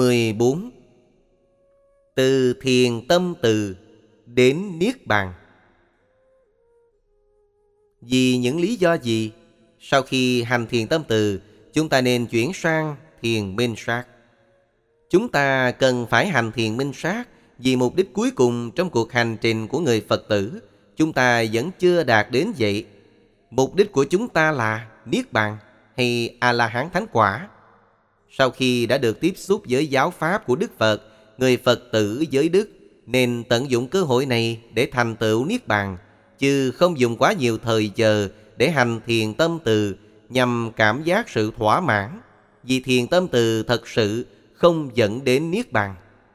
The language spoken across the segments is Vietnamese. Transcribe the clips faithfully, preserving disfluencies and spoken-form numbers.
mười bốn. Từ thiền tâm từ đến Niết Bàn. Vì những lý do gì, sau khi hành thiền tâm từ, chúng ta nên chuyển sang thiền minh sát? Chúng ta cần phải hành thiền minh sát vì mục đích cuối cùng trong cuộc hành trình của người Phật tử, chúng ta vẫn chưa đạt đến vậy. Mục đích của chúng ta là Niết Bàn hay A-la-hán thánh quả. Sau khi đã được tiếp xúc với giáo pháp của Đức Phật, người Phật tử giới đức nên tận dụng cơ hội này để thành tựu Niết Bàn, chứ không dùng quá nhiều thời giờ để hành thiền tâm từ nhằm cảm giác sự thỏa mãn, vì thiền tâm từ thật sự không dẫn đến Niết Bàn.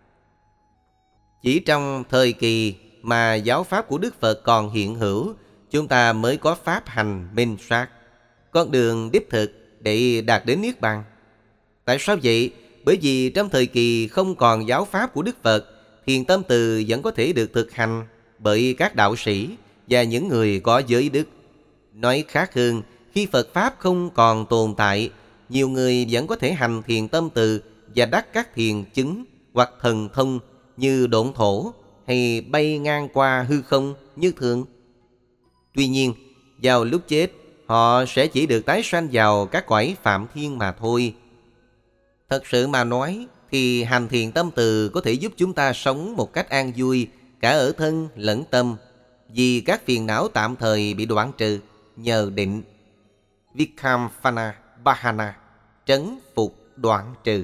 Chỉ trong thời kỳ mà giáo pháp của Đức Phật còn hiện hữu, chúng ta mới có pháp hành minh sát, con đường đích thực để đạt đến Niết Bàn. Tại sao vậy? Bởi vì trong thời kỳ không còn giáo pháp của Đức Phật, thiền tâm từ vẫn có thể được thực hành bởi các đạo sĩ và những người có giới đức. Nói khác hơn, khi Phật Pháp không còn tồn tại, nhiều người vẫn có thể hành thiền tâm từ và đắc các thiền chứng hoặc thần thông như độn thổ hay bay ngang qua hư không như thường. Tuy nhiên, vào lúc chết, họ sẽ chỉ được tái sanh vào các cõi phạm thiên mà thôi. Thật sự mà nói thì hành thiền tâm từ có thể giúp chúng ta sống một cách an vui cả ở thân lẫn tâm, vì các phiền não tạm thời bị đoạn trừ nhờ định. Vikamphana Bahana, trấn phục đoạn trừ.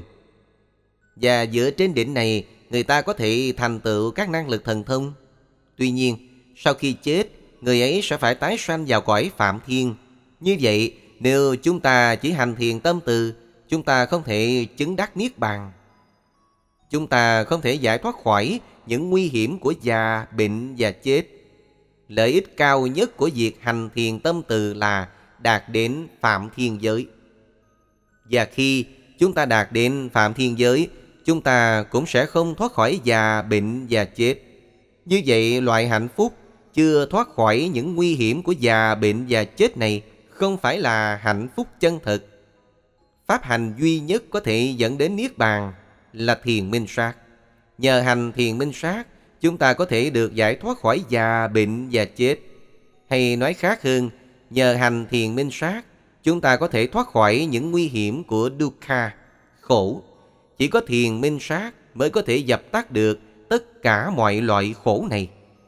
Và dựa trên định này, người ta có thể thành tựu các năng lực thần thông. Tuy nhiên, sau khi chết, người ấy sẽ phải tái sanh vào cõi phạm thiên. Như vậy, nếu chúng ta chỉ hành thiền tâm từ, chúng ta không thể chứng đắc Niết Bàn. Chúng ta không thể giải thoát khỏi những nguy hiểm của già, bệnh và chết. Lợi ích cao nhất của việc hành thiền tâm từ là đạt đến phạm thiên giới. Và khi chúng ta đạt đến phạm thiên giới, chúng ta cũng sẽ không thoát khỏi già, bệnh và chết. Như vậy, loại hạnh phúc chưa thoát khỏi những nguy hiểm của già, bệnh và chết này không phải là hạnh phúc chân thực. Pháp hành duy nhất có thể dẫn đến Niết Bàn là thiền minh sát. Nhờ hành thiền minh sát, chúng ta có thể được giải thoát khỏi già, bệnh và chết. Hay nói khác hơn, nhờ hành thiền minh sát, chúng ta có thể thoát khỏi những nguy hiểm của dukkha, khổ. Chỉ có thiền minh sát mới có thể dập tắt được tất cả mọi loại khổ này.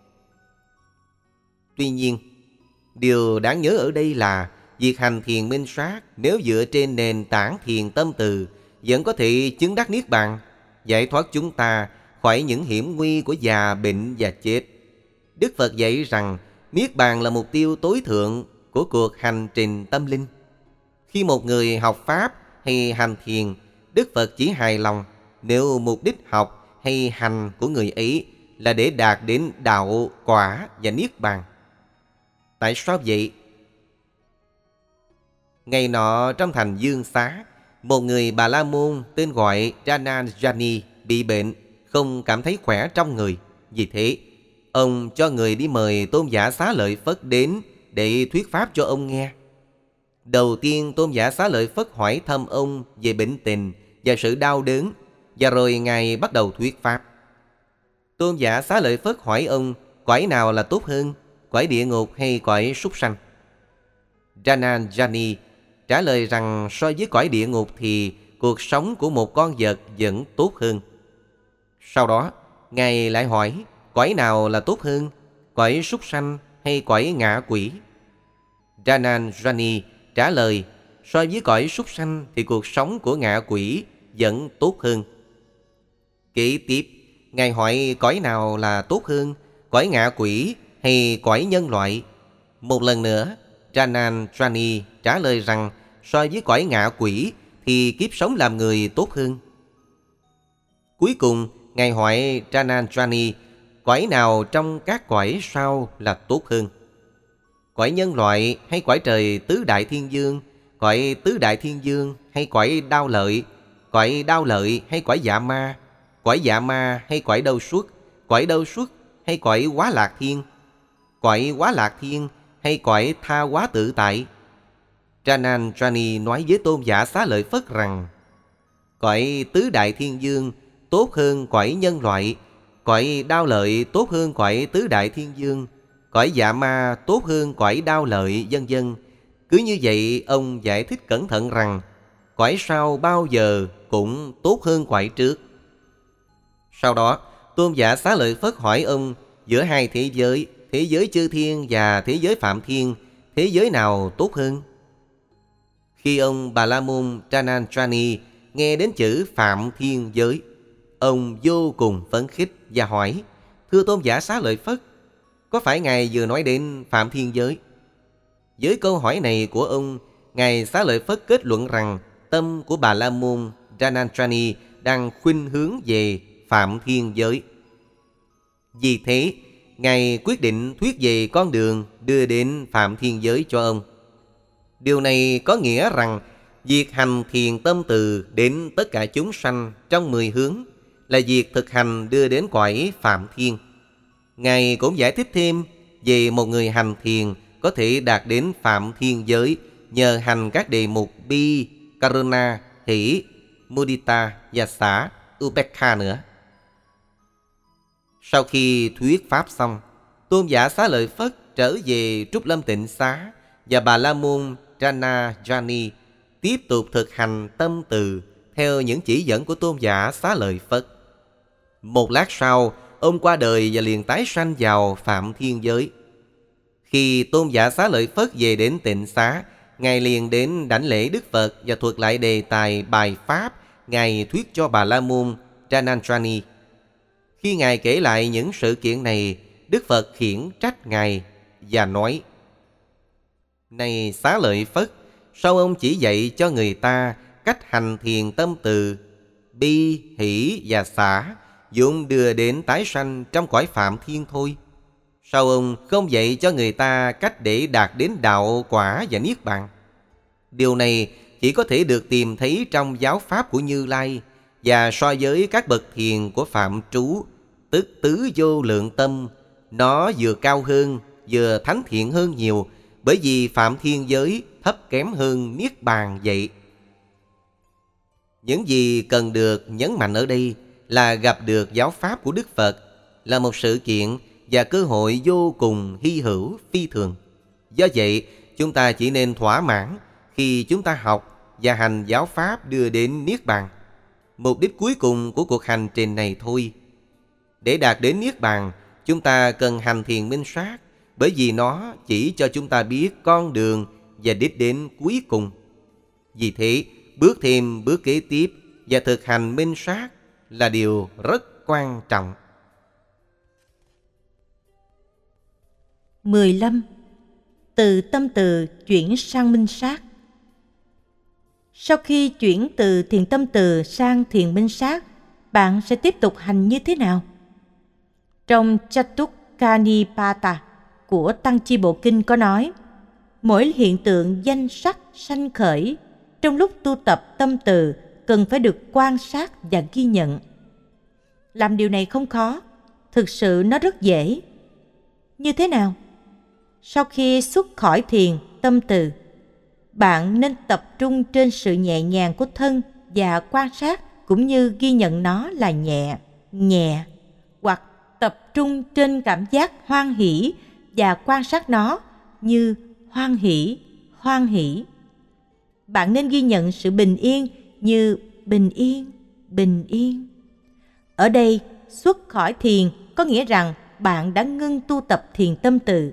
Tuy nhiên, điều đáng nhớ ở đây là việc hành thiền minh sát nếu dựa trên nền tảng thiền tâm từ vẫn có thể chứng đắc Niết Bàn, giải thoát chúng ta khỏi những hiểm nguy của già, bệnh và chết. Đức Phật dạy rằng Niết Bàn là mục tiêu tối thượng của cuộc hành trình tâm linh. Khi một người học Pháp hay hành thiền, Đức Phật chỉ hài lòng nếu mục đích học hay hành của người ấy là để đạt đến đạo, quả và Niết Bàn. Tại sao vậy? Ngày nọ trong thành Dương Xá, một người Bà La Môn tên gọi Janajani bị bệnh, không cảm thấy khỏe trong người. Vì thế, ông cho người đi mời Tôn giả Xá Lợi Phất đến để thuyết pháp cho ông nghe. Đầu tiên, Tôn giả Xá Lợi Phất hỏi thăm ông về bệnh tình và sự đau đớn, và rồi Ngài bắt đầu thuyết pháp. Tôn giả Xá Lợi Phất hỏi ông cõi nào là tốt hơn, cõi địa ngục hay cõi súc sanh? Janajani trả lời rằng so với cõi địa ngục thì cuộc sống của một con vật vẫn tốt hơn. Sau đó, Ngài lại hỏi cõi nào là tốt hơn, cõi súc sanh hay cõi ngạ quỷ? Janajani trả lời so với cõi súc sanh thì cuộc sống của ngạ quỷ vẫn tốt hơn. Kế tiếp, Ngài hỏi cõi nào là tốt hơn, cõi ngạ quỷ hay cõi nhân loại? Một lần nữa, Janajani trả lời rằng so với cõi ngạ quỷ thì kiếp sống làm người tốt hơn. Cuối cùng, Ngài hỏi Janajani cõi nào trong các cõi sau là tốt hơn, cõi nhân loại hay cõi trời tứ đại thiên dương, cõi tứ đại thiên dương hay cõi đao lợi, cõi đao lợi hay cõi dạ ma, cõi dạ ma hay cõi đâu xuất, cõi đâu xuất hay cõi quá lạc thiên, cõi quá lạc thiên hay cõi tha hóa tự tại? Janajani nói với Tôn giả Xá Lợi Phất rằng cõi tứ đại thiên dương tốt hơn cõi nhân loại, cõi đao lợi tốt hơn cõi tứ đại thiên dương, cõi dạ ma tốt hơn cõi đao lợi, vân vân. Cứ như vậy ông giải thích cẩn thận rằng cõi sau bao giờ cũng tốt hơn cõi trước. Sau đó Tôn giả Xá Lợi Phất hỏi ông, giữa hai thế giới, thế giới chư thiên và thế giới phạm thiên, thế giới nào tốt hơn? Khi ông Bà La Môn Chanantrani nghe đến chữ phạm thiên giới, ông vô cùng phấn khích và hỏi: thưa Tôn giả Xá Lợi Phất, có phải Ngài vừa nói đến phạm thiên giới? Với câu hỏi này của ông, Ngài Xá Lợi Phất kết luận rằng tâm của Bà La Môn Chanantrani đang khuynh hướng về phạm thiên giới. Vì thế, Ngài quyết định thuyết về con đường đưa đến phạm thiên giới cho ông. Điều này có nghĩa rằng việc hành thiền tâm từ đến tất cả chúng sanh trong mười hướng là việc thực hành đưa đến cõi phạm thiên. Ngài cũng giải thích thêm về một người hành thiền có thể đạt đến phạm thiên giới nhờ hành các đề mục bi, karuna, hỷ, mudita và xả, upekha nữa. Sau khi thuyết pháp xong, Tôn giả Xá Lợi Phất trở về Trúc Lâm Tịnh Xá và Bà La Môn Chanantrani tiếp tục thực hành tâm từ theo những chỉ dẫn của Tôn giả Xá Lợi Phất. Một lát sau, ông qua đời và liền tái sanh vào phạm thiên giới. Khi Tôn giả Xá Lợi Phất về đến Tịnh Xá, Ngài liền đến đảnh lễ Đức Phật và thuật lại đề tài bài pháp Ngài thuyết cho Bà La Môn Chanantrani. Khi Ngài kể lại những sự kiện này, Đức Phật khiển trách Ngài và nói: này Xá Lợi Phất, sao ông chỉ dạy cho người ta cách hành thiền tâm từ, bi, hỷ và xả, vốn đưa đến tái sanh trong cõi phạm thiên thôi? Sao ông không dạy cho người ta cách để đạt đến đạo quả và niết bàn? Điều này chỉ có thể được tìm thấy trong giáo pháp của Như Lai, và so với các bậc thiền của Phạm Trú, tức tứ vô lượng tâm, nó vừa cao hơn, vừa thánh thiện hơn nhiều, bởi vì phạm thiên giới thấp kém hơn niết bàn vậy. Những gì cần được nhấn mạnh ở đây là gặp được giáo pháp của Đức Phật là một sự kiện và cơ hội vô cùng hy hữu phi thường. Do vậy, chúng ta chỉ nên thỏa mãn khi chúng ta học và hành giáo pháp đưa đến niết bàn, mục đích cuối cùng của cuộc hành trình này thôi. Để đạt đến niết bàn, chúng ta cần hành thiền minh sát, bởi vì nó chỉ cho chúng ta biết con đường và đích đến cuối cùng. Vì thế, bước thêm bước kế tiếp và thực hành minh sát là điều rất quan trọng. mười lăm. Từ tâm từ chuyển sang minh sát. Sau khi chuyển từ thiền tâm từ sang thiền minh sát, bạn sẽ tiếp tục hành như thế nào? Trong Chatukkanipata của Tăng Chi Bộ Kinh có nói, mỗi hiện tượng danh sắc sanh khởi trong lúc tu tập tâm từ cần phải được quan sát và ghi nhận. Làm điều này không khó, thực sự nó rất dễ. Như thế nào? Sau khi xuất khỏi thiền tâm từ, bạn nên tập trung trên sự nhẹ nhàng của thân và quan sát cũng như ghi nhận nó là nhẹ, nhẹ, hoặc tập trung trên cảm giác hoan hỷ và quan sát nó như hoan hỷ, hoan hỷ. Bạn nên ghi nhận sự bình yên như bình yên, bình yên. Ở đây, xuất khỏi thiền có nghĩa rằng bạn đã ngưng tu tập thiền tâm từ.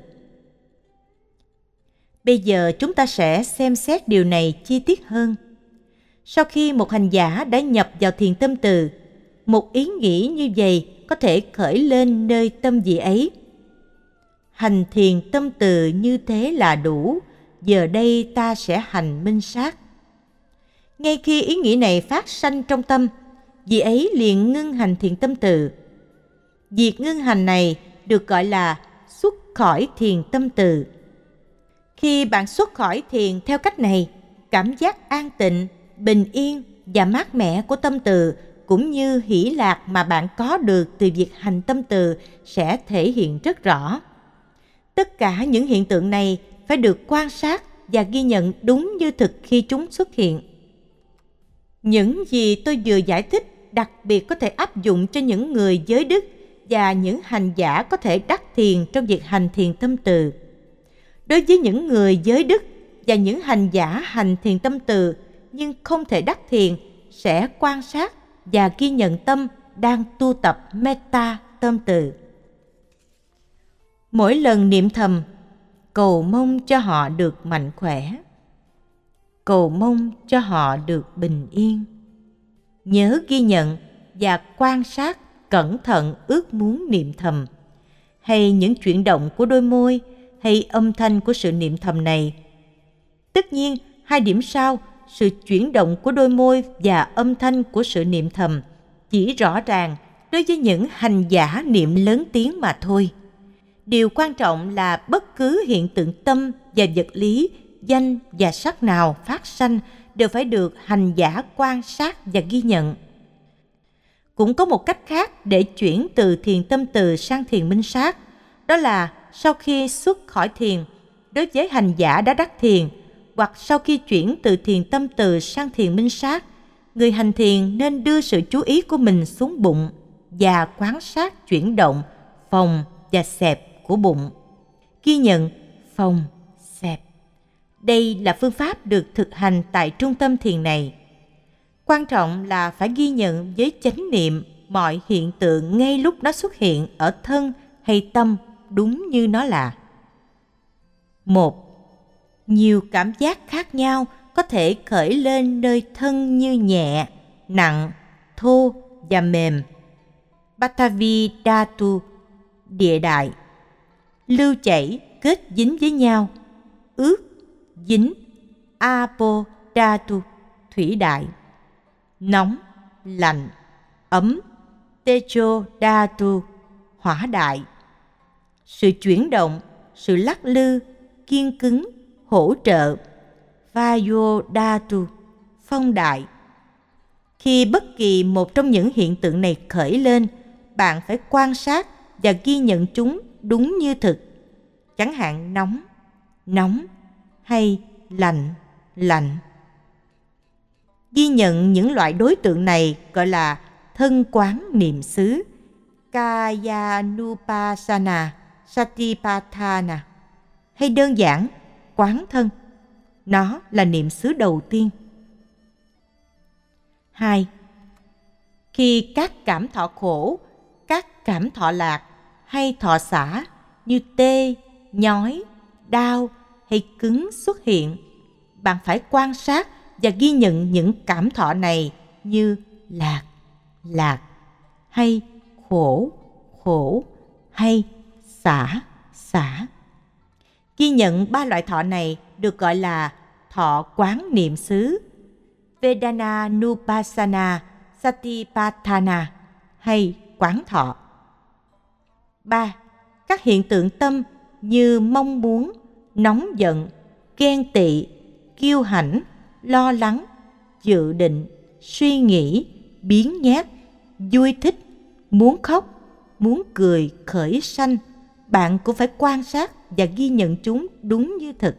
Bây giờ chúng ta sẽ xem xét điều này chi tiết hơn. Sau khi một hành giả đã nhập vào thiền tâm từ, một ý nghĩ như vậy có thể khởi lên nơi tâm vị ấy. Hành thiền tâm từ như thế là đủ, giờ đây ta sẽ hành minh sát. Ngay khi ý nghĩ này phát sanh trong tâm, vị ấy liền ngưng hành thiền tâm từ. Việc ngưng hành này được gọi là xuất khỏi thiền tâm từ. Khi bạn xuất khỏi thiền theo cách này, cảm giác an tịnh, bình yên và mát mẻ của tâm từ cũng như hỷ lạc mà bạn có được từ việc hành tâm từ sẽ thể hiện rất rõ. Tất cả những hiện tượng này phải được quan sát và ghi nhận đúng như thực khi chúng xuất hiện. Những gì tôi vừa giải thích đặc biệt có thể áp dụng cho những người giới đức và những hành giả có thể đắc thiền trong việc hành thiền tâm từ. Đối với những người giới đức và những hành giả hành thiền tâm từ nhưng không thể đắc thiền, sẽ quan sát và ghi nhận tâm đang tu tập metta tâm từ. Mỗi lần niệm thầm, cầu mong cho họ được mạnh khỏe, cầu mong cho họ được bình yên. Nhớ ghi nhận và quan sát cẩn thận ước muốn niệm thầm, hay những chuyển động của đôi môi, hay âm thanh của sự niệm thầm này. Tất nhiên, hai điểm sau, sự chuyển động của đôi môi và âm thanh của sự niệm thầm chỉ rõ ràng đối với những hành giả niệm lớn tiếng mà thôi. Điều quan trọng là bất cứ hiện tượng tâm và vật lý, danh và sắc nào phát sanh đều phải được hành giả quan sát và ghi nhận. Cũng có một cách khác để chuyển từ thiền tâm từ sang thiền minh sát, đó là sau khi xuất khỏi thiền, đối với hành giả đã đắc thiền, hoặc sau khi chuyển từ thiền tâm từ sang thiền minh sát, người hành thiền nên đưa sự chú ý của mình xuống bụng và quan sát chuyển động, phồng và xẹp của bụng. Ghi nhận phồng, xẹp. Đây là phương pháp được thực hành tại trung tâm thiền này. Quan trọng là phải ghi nhận với chánh niệm mọi hiện tượng ngay lúc nó xuất hiện ở thân hay tâm đúng như nó là. Một. Nhiều cảm giác khác nhau có thể khởi lên nơi thân như nhẹ, nặng, thô và mềm. Patavi Dhatu, địa đại. Lưu chảy kết dính với nhau. Ướt, dính. Apo Dhatu, thủy đại. Nóng, lạnh, ấm. Tejo Dhatu, hỏa đại. Sự chuyển động, sự lắc lư, kiên cứng, hỗ trợ. Vayo Dhatu, phong đại. Khi bất kỳ một trong những hiện tượng này khởi lên, bạn phải quan sát và ghi nhận chúng đúng như thực. Chẳng hạn nóng, nóng hay lạnh, lạnh. Ghi nhận những loại đối tượng này gọi là thân quán niệm xứ, Kayanupasana Satipatthana, hay đơn giản quán thân. Nó là niệm xứ đầu tiên. Hai. Khi các cảm thọ khổ, các cảm thọ lạc hay thọ xả như tê, nhói, đau hay cứng xuất hiện, bạn phải quan sát và ghi nhận những cảm thọ này như lạc, lạc, hay khổ, khổ, hay xả, xả. Ghi nhận ba loại thọ này được gọi là thọ quán niệm xứ, Vedana Nupassana Satipatthana, hay quán thọ. Ba. Các hiện tượng tâm như mong muốn, nóng giận, ghen tị, kiêu hãnh, lo lắng, dự định, suy nghĩ, biếng nhác, vui thích, muốn khóc, muốn cười khởi sanh, bạn cũng phải quan sát và ghi nhận chúng đúng như thực.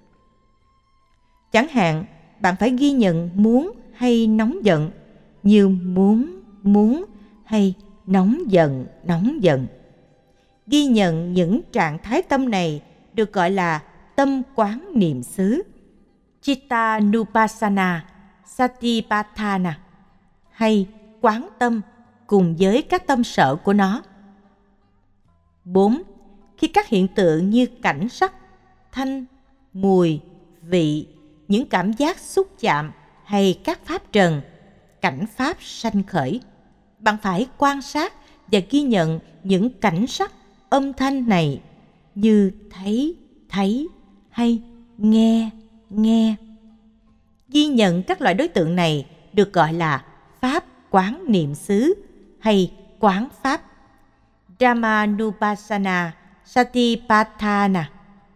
Chẳng hạn, bạn phải ghi nhận muốn hay nóng giận, như muốn, muốn hay nóng giận, nóng giận. Ghi nhận những trạng thái tâm này được gọi là tâm quán niệm xứ, Chittanupassana Satipatthana, hay quán tâm cùng với các tâm sở của nó. Bốn. Khi các hiện tượng như cảnh sắc, thanh, mùi, vị, những cảm giác xúc chạm hay các pháp trần, cảnh pháp sanh khởi, bạn phải quan sát và ghi nhận những cảnh sắc, âm thanh này như thấy, thấy hay nghe, nghe. Ghi nhận các loại đối tượng này được gọi là pháp quán niệm xứ hay quán pháp, Dhammanupassana Satipatthana.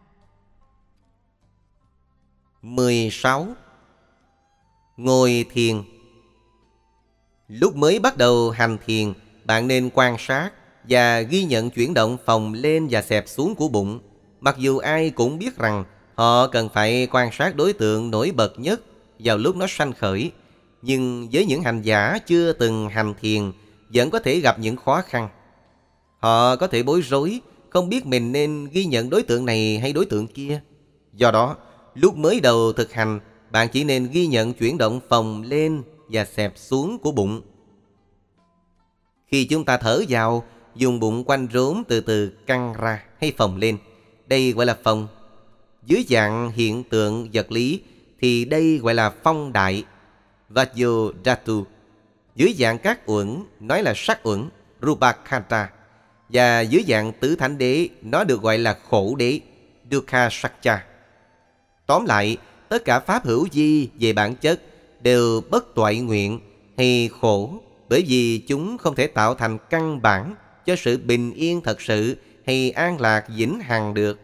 mười sáu. Ngồi thiền. Lúc mới bắt đầu hành thiền, bạn nên quan sát và ghi nhận chuyển động phồng lên và xẹp xuống của bụng. Mặc dù ai cũng biết rằng họ cần phải quan sát đối tượng nổi bật nhất vào lúc nó sanh khởi, Nhưng với những hành giả chưa từng hành thiền vẫn có thể gặp những khó khăn. Họ có thể bối rối, không biết mình nên ghi nhận đối tượng này hay đối tượng kia. Do đó, lúc mới đầu thực hành, bạn chỉ nên ghi nhận chuyển động phồng lên và xẹp xuống của bụng. Khi chúng ta thở vào, dùng bụng quanh rốn từ từ căng ra hay phồng lên. Đây gọi là phồng. Dưới dạng hiện tượng vật lý thì đây gọi là phong đại, Vajradhatu. Dưới dạng các uẩn nói là sắc uẩn, Rupakkhata. Và dưới dạng tứ thánh đế nó được gọi là khổ đế, Dukkha Sakcha. Tóm lại, tất cả pháp hữu vi về bản chất đều bất toại nguyện hay khổ, bởi vì chúng không thể tạo thành căn bản cho sự bình yên thật sự hay an lạc vĩnh hằng được.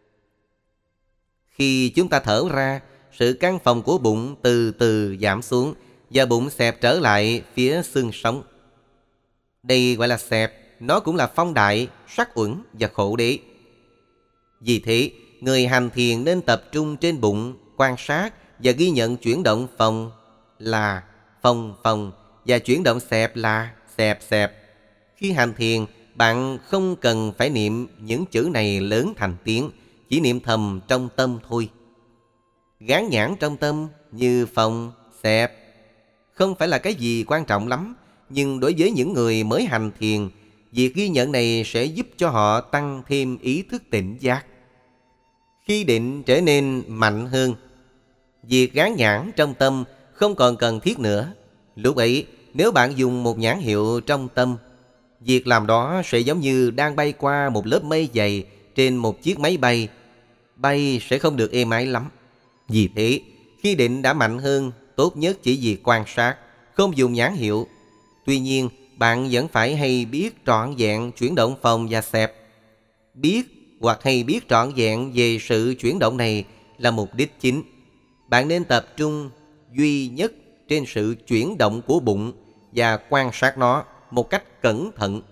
Khi chúng ta thở ra, sự căng phồng của bụng từ từ giảm xuống và bụng xẹp trở lại phía xương sống. Đây gọi là xẹp, nó cũng là phong đại, sắc uẩn và khổ đế. Vì thế, người hành thiền nên tập trung trên bụng, quan sát và ghi nhận chuyển động phồng là phồng phồng và chuyển động xẹp là xẹp xẹp. Khi hành thiền, bạn không cần phải niệm những chữ này lớn thành tiếng, chỉ niệm thầm trong tâm thôi. Gán nhãn trong tâm như phồng, xẹp không phải là cái gì quan trọng lắm, nhưng đối với những người mới hành thiền, việc ghi nhận này sẽ giúp cho họ tăng thêm ý thức tỉnh giác. Khi định trở nên mạnh hơn, việc gán nhãn trong tâm không còn cần thiết nữa. Lúc ấy, nếu bạn dùng một nhãn hiệu trong tâm, việc làm đó sẽ giống như đang bay qua một lớp mây dày trên một chiếc máy bay. Bay sẽ không được êm ái lắm. Vì thế, khi định đã mạnh hơn, tốt nhất chỉ việc quan sát, không dùng nhãn hiệu. Tuy nhiên, bạn vẫn phải hay biết trọn vẹn chuyển động phồng và xẹp. Biết hoặc hay biết trọn vẹn về sự chuyển động này là mục đích chính. Bạn nên tập trung duy nhất trên sự chuyển động của bụng và quan sát nó một cách cẩn thận.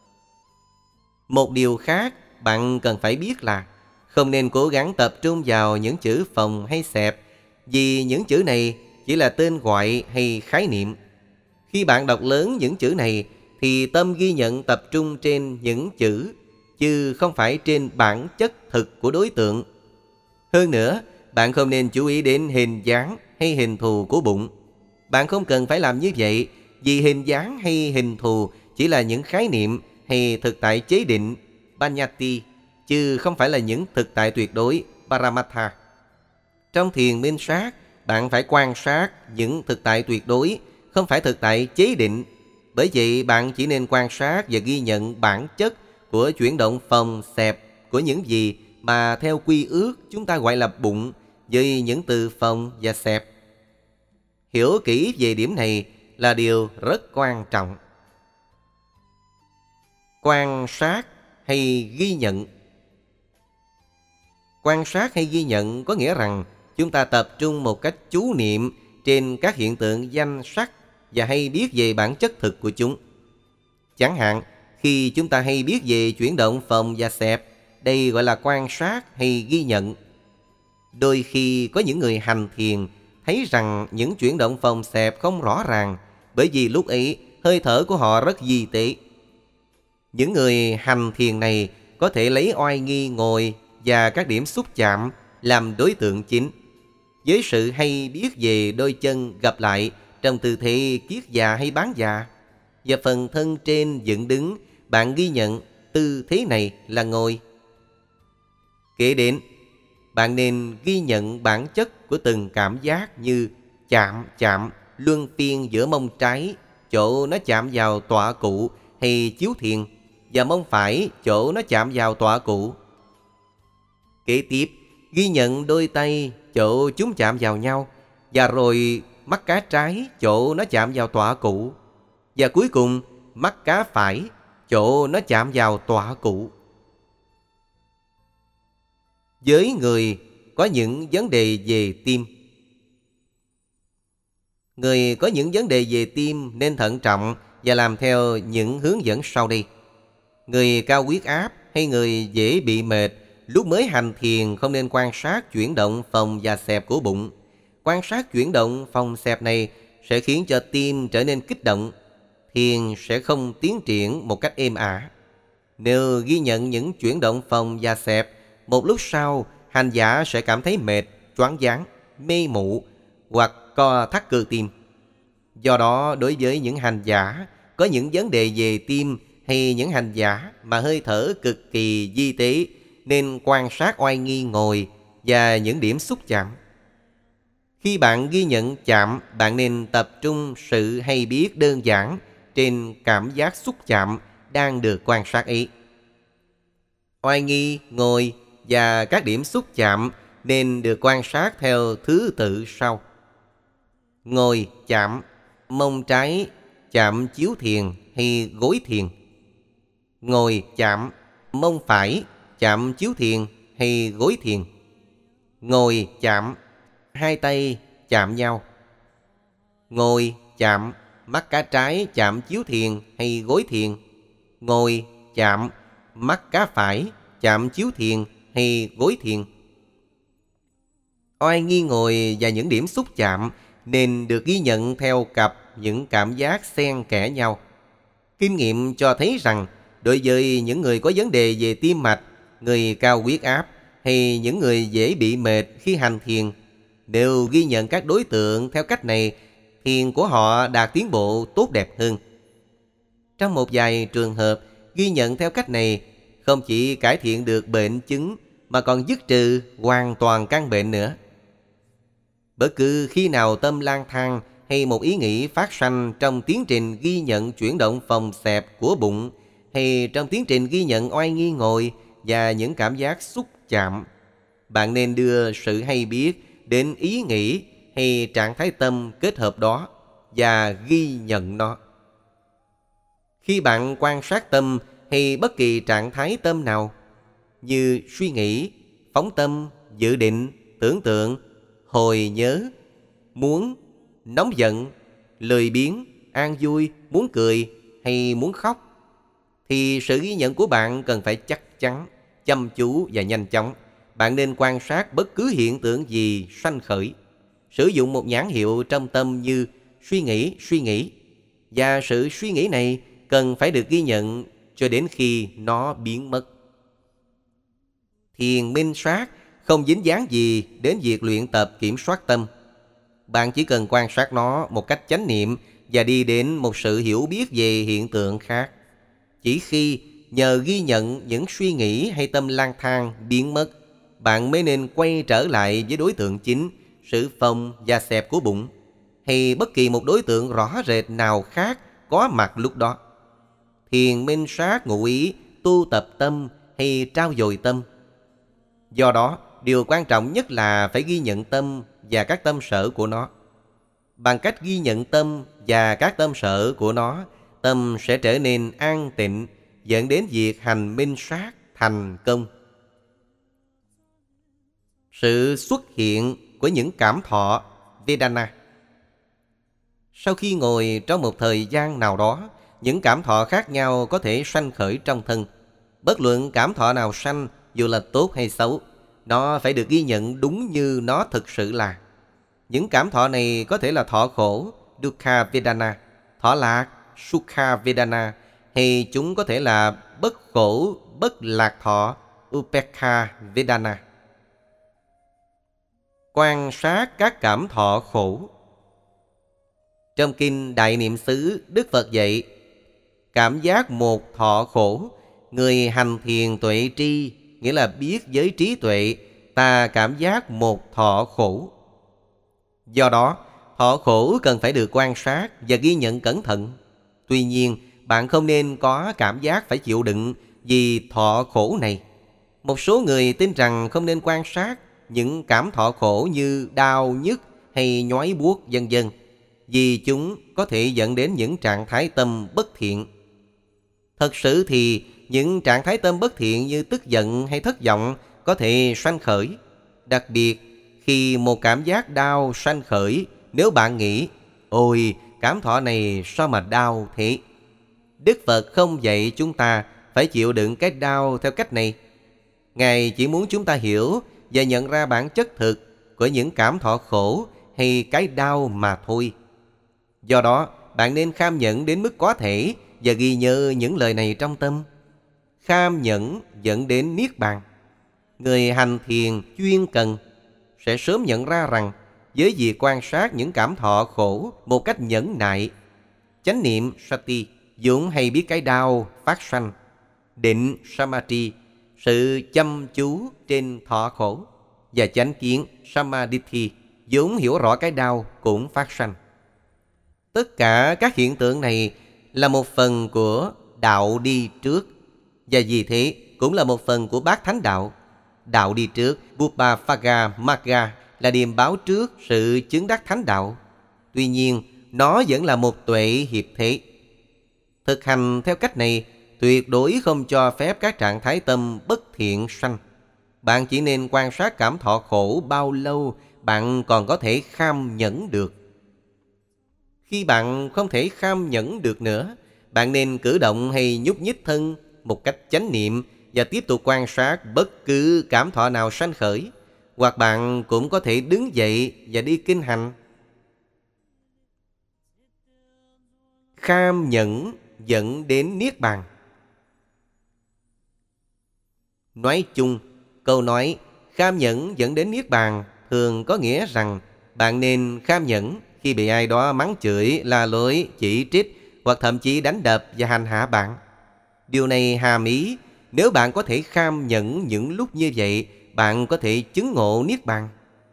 Một điều khác bạn cần phải biết là không nên cố gắng tập trung vào những chữ phồng hay xẹp, vì những chữ này chỉ là tên gọi hay khái niệm. Khi bạn đọc lớn những chữ này thì tâm ghi nhận tập trung trên những chữ, chứ không phải trên bản chất thực của đối tượng. Hơn nữa, bạn không nên chú ý đến hình dáng hay hình thù của bụng. Bạn không cần phải làm như vậy, vì hình dáng hay hình thù chỉ là những khái niệm hay thực tại chế định, Panyati, chứ không phải là những thực tại tuyệt đối, Paramatha. Trong thiền minh sát, bạn phải quan sát những thực tại tuyệt đối, không phải thực tại chế định. Bởi vậy, bạn chỉ nên quan sát và ghi nhận bản chất của chuyển động phồng xẹp của những gì mà theo quy ước chúng ta gọi là bụng, với những từ phồng và xẹp. Hiểu kỹ về điểm này là điều rất quan trọng. Quan sát hay ghi nhận. Quan sát hay ghi nhận có nghĩa rằng chúng ta tập trung một cách chú niệm trên các hiện tượng danh sắc và hay biết về bản chất thực của chúng. Chẳng hạn, khi chúng ta hay biết về chuyển động phồng và xẹp, đây gọi là quan sát hay ghi nhận. Đôi khi có những người hành thiền thấy rằng những chuyển động phồng xẹp không rõ ràng, bởi vì lúc ấy hơi thở của họ rất vi tế. Những người hành thiền này có thể lấy oai nghi ngồi và các điểm xúc chạm làm đối tượng chính. Với sự hay biết về đôi chân gặp lại trong tư thế kiết già hay bán già, và phần thân trên dựng đứng, bạn ghi nhận tư thế này là ngồi. Kế đến, bạn nên ghi nhận bản chất của từng cảm giác như chạm chạm, luân phiên giữa mông trái, chỗ nó chạm vào tọa cụ hay chiếu thiền, và mông phải, chỗ nó chạm vào tọa cụ. Kế tiếp, ghi nhận đôi tay, chỗ chúng chạm vào nhau, và rồi mắt cá trái, chỗ nó chạm vào tọa cụ, và cuối cùng mắt cá phải, chỗ nó chạm vào tọa cụ. Với người có những vấn đề về tim, người có những vấn đề về tim nên thận trọng và làm theo những hướng dẫn sau đây. Người cao huyết áp hay người dễ bị mệt, lúc mới hành thiền không nên quan sát chuyển động phồng và xẹp của bụng. Quan sát chuyển động phồng xẹp này sẽ khiến cho tim trở nên kích động. Thiền sẽ không tiến triển một cách êm ả. Nếu ghi nhận những chuyển động phòng và xẹp, một lúc sau hành giả sẽ cảm thấy mệt, choáng váng, mê mụ hoặc co thắt cơ tim. Do đó, đối với những hành giả có những vấn đề về tim hay những hành giả mà hơi thở cực kỳ vi tế nên quan sát oai nghi ngồi và những điểm xúc chạm. Khi bạn ghi nhận chạm, bạn nên tập trung sự hay biết đơn giản trên cảm giác xúc chạm đang được quan sát ấy. Oai nghi, ngồi và các điểm xúc chạm nên được quan sát theo thứ tự sau. Ngồi chạm, mông trái chạm chiếu thiền hay gối thiền. Ngồi chạm, mông phải chạm chiếu thiền hay gối thiền. Ngồi chạm, hai tay chạm nhau. Ngồi chạm, mắt cá trái chạm chiếu thiền hay gối thiền. Ngồi chạm, mắt cá phải chạm chiếu thiền hay gối thiền. Oai nghi ngồi và những điểm xúc chạm nên được ghi nhận theo cặp những cảm giác xen kẽ nhau. Kinh nghiệm cho thấy rằng đối với những người có vấn đề về tim mạch, người cao huyết áp hay những người dễ bị mệt khi hành thiền, nếu ghi nhận các đối tượng theo cách này, thiền của họ đạt tiến bộ tốt đẹp hơn. Trong một vài trường hợp, ghi nhận theo cách này không chỉ cải thiện được bệnh chứng mà còn dứt trừ hoàn toàn căn bệnh nữa. Bất cứ khi nào tâm lang thang hay một ý nghĩ phát sanh trong tiến trình ghi nhận chuyển động phòng xẹp của bụng hay trong tiến trình ghi nhận oai nghi ngồi và những cảm giác xúc chạm, bạn nên đưa sự hay biết đến ý nghĩ hay trạng thái tâm kết hợp đó và ghi nhận nó. Khi bạn quan sát tâm hay bất kỳ trạng thái tâm nào như suy nghĩ, phóng tâm, dự định, tưởng tượng, hồi nhớ, muốn, nóng giận, lười biếng, an vui, muốn cười hay muốn khóc, thì sự ghi nhận của bạn cần phải chắc chắn, chăm chú và nhanh chóng. Bạn nên quan sát bất cứ hiện tượng gì sanh khởi, sử dụng một nhãn hiệu trong tâm như suy nghĩ, suy nghĩ. Và sự suy nghĩ này cần phải được ghi nhận cho đến khi nó biến mất. Thiền minh sát không dính dáng gì đến việc luyện tập kiểm soát tâm. Bạn chỉ cần quan sát nó một cách chánh niệm và đi đến một sự hiểu biết về hiện tượng khác. Chỉ khi nhờ ghi nhận những suy nghĩ hay tâm lang thang biến mất, bạn mới nên quay trở lại với đối tượng chính, sự phồng và xẹp của bụng, hay bất kỳ một đối tượng rõ rệt nào khác có mặt lúc đó. Thiền minh sát ngụ ý tu tập tâm hay trau dồi tâm. Do đó, điều quan trọng nhất là phải ghi nhận tâm và các tâm sở của nó. Bằng cách ghi nhận tâm và các tâm sở của nó, tâm sẽ trở nên an tịnh, dẫn đến việc hành minh sát thành công. Sự xuất hiện của những cảm thọ Vedana. Sau khi ngồi trong một thời gian nào đó, những cảm thọ khác nhau có thể sanh khởi trong thân. Bất luận cảm thọ nào sanh, dù là tốt hay xấu, nó phải được ghi nhận đúng như nó thực sự là. Những cảm thọ này có thể là thọ khổ, Dukkha Vedana, thọ lạc, Sukha Vedana, hay chúng có thể là bất khổ, bất lạc thọ, Upekha Vedana. Quan sát các cảm thọ khổ. Trong kinh Đại Niệm xứ, Đức Phật dạy, cảm giác một thọ khổ, người hành thiền tuệ tri, nghĩa là biết với trí tuệ, ta cảm giác một thọ khổ. Do đó, thọ khổ cần phải được quan sát và ghi nhận cẩn thận. Tuy nhiên, bạn không nên có cảm giác phải chịu đựng vì thọ khổ này. Một số người tin rằng không nên quan sát những cảm thọ khổ như đau, nhức hay nhói buốt vân vân, vì chúng có thể dẫn đến những trạng thái tâm bất thiện. Thật sự thì những trạng thái tâm bất thiện như tức giận hay thất vọng có thể sanh khởi. Đặc biệt khi một cảm giác đau sanh khởi, nếu bạn nghĩ, ôi cảm thọ này sao mà đau thế? Đức Phật không dạy chúng ta phải chịu đựng cái đau theo cách này. Ngài chỉ muốn chúng ta hiểu và nhận ra bản chất thực của những cảm thọ khổ hay cái đau mà thôi. Do đó, bạn nên kham nhẫn đến mức có thể và ghi nhớ những lời này trong tâm. Kham nhẫn dẫn đến Niết Bàn. Người hành thiền chuyên cần sẽ sớm nhận ra rằng với việc quan sát những cảm thọ khổ một cách nhẫn nại, chánh niệm sati vốn hay biết cái đau phát sanh, định samadhi sự chăm chú trên thọ khổ, và chánh kiến samadhi vốn hiểu rõ cái đau cũng phát sanh. Tất cả các hiện tượng này là một phần của đạo đi trước, và vì thế cũng là một phần của bát thánh đạo. Đạo đi trước, Buddha Magga, là điềm báo trước sự chứng đắc thánh đạo. Tuy nhiên, nó vẫn là một tuệ hiệp thế. Thực hành theo cách này tuyệt đối không cho phép các trạng thái tâm bất thiện sanh. Bạn chỉ nên quan sát cảm thọ khổ bao lâu bạn còn có thể kham nhẫn được. Khi bạn không thể kham nhẫn được nữa, bạn nên cử động hay nhúc nhích thân một cách chánh niệm và tiếp tục quan sát bất cứ cảm thọ nào sanh khởi. Hoặc bạn cũng có thể đứng dậy và đi kinh hành. Kham nhẫn dẫn đến Niết Bàn. Nói chung, câu nói kham nhẫn dẫn đến Niết Bàn thường có nghĩa rằng bạn nên kham nhẫn khi bị ai đó mắng chửi, la lối, chỉ trích hoặc thậm chí đánh đập và hành hạ bạn. Điều này hàm ý nếu bạn có thể kham nhẫn những lúc như vậy, bạn có thể chứng ngộ Niết Bàn.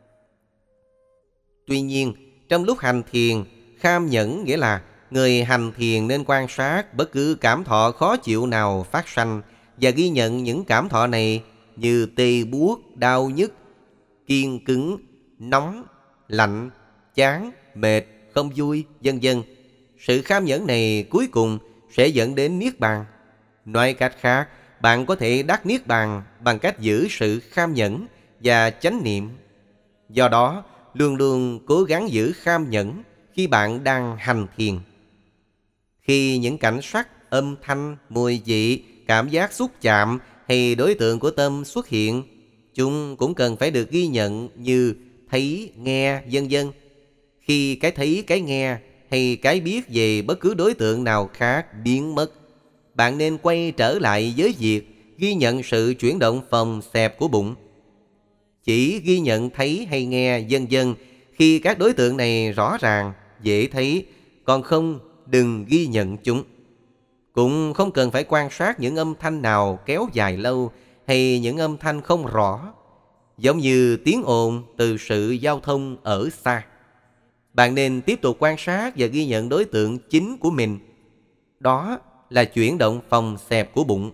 Tuy nhiên, trong lúc hành thiền, kham nhẫn nghĩa là người hành thiền nên quan sát bất cứ cảm thọ khó chịu nào phát sanh và ghi nhận những cảm thọ này như tê buốt, đau nhức, kiên cứng, nóng, lạnh, chán, mệt, không vui, vân vân. Sự kham nhẫn này cuối cùng sẽ dẫn đến Niết Bàn. Nói cách khác, bạn có thể đắc Niết Bàn bằng cách giữ sự kham nhẫn và chánh niệm. Do đó, luôn luôn cố gắng giữ kham nhẫn khi bạn đang hành thiền. Khi những cảnh sắc, âm thanh, mùi vị, cảm giác xúc chạm hay đối tượng của tâm xuất hiện, chúng cũng cần phải được ghi nhận như thấy, nghe, vân vân. Khi cái thấy, cái nghe hay cái biết về bất cứ đối tượng nào khác biến mất, bạn nên quay trở lại với việc ghi nhận sự chuyển động phồng xẹp của bụng. Chỉ ghi nhận thấy hay nghe vân vân khi các đối tượng này rõ ràng, dễ thấy, còn không đừng ghi nhận chúng. Cũng không cần phải quan sát những âm thanh nào kéo dài lâu hay những âm thanh không rõ, giống như tiếng ồn từ sự giao thông ở xa. Bạn nên tiếp tục quan sát và ghi nhận đối tượng chính của mình. Đó là chuyển động phồng xẹp của bụng.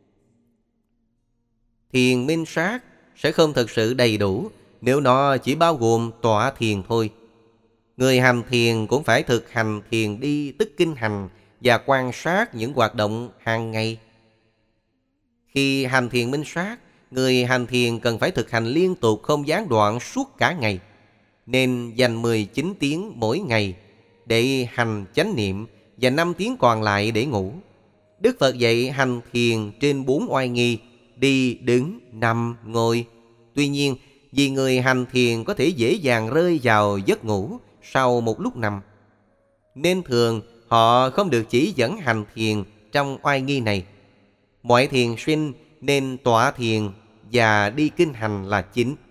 Thiền minh sát sẽ không thực sự đầy đủ nếu nó chỉ bao gồm tọa thiền thôi. Người hành thiền cũng phải thực hành thiền đi tức kinh hành và quan sát những hoạt động hàng ngày. Khi hành thiền minh sát, người hành thiền cần phải thực hành liên tục không gián đoạn suốt cả ngày. Nên dành mười chín tiếng mỗi ngày để hành chánh niệm và năm tiếng còn lại để ngủ. Đức Phật dạy hành thiền trên bốn oai nghi: đi, đứng, nằm, ngồi. Tuy nhiên, vì người hành thiền có thể dễ dàng rơi vào giấc ngủ sau một lúc nằm, nên thường họ không được chỉ dẫn hành thiền trong oai nghi này. Mọi thiền sinh nên tọa thiền và đi kinh hành là chính.